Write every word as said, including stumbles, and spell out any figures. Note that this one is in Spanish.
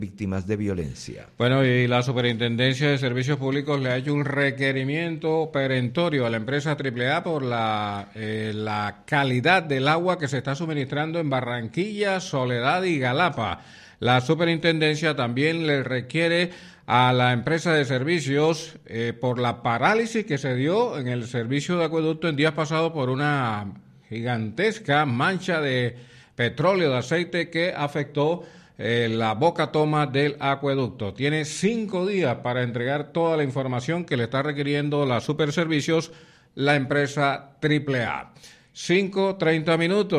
víctimas de violencia. Bueno, y la Superintendencia de Servicios Públicos le ha hecho un requerimiento perentorio a la empresa Triple A por la, eh, la calidad del agua que se está suministrando en Barranquilla, Soledad y Galapa. La Superintendencia también le requiere a la empresa de servicios eh, por la parálisis que se dio en el servicio de acueducto en días pasados por una gigantesca mancha de petróleo, de aceite que afectó Eh, la boca toma del acueducto. Tiene cinco días para entregar toda la información que le está requiriendo la Superservicios, la empresa Triple A. Cinco, treinta minutos.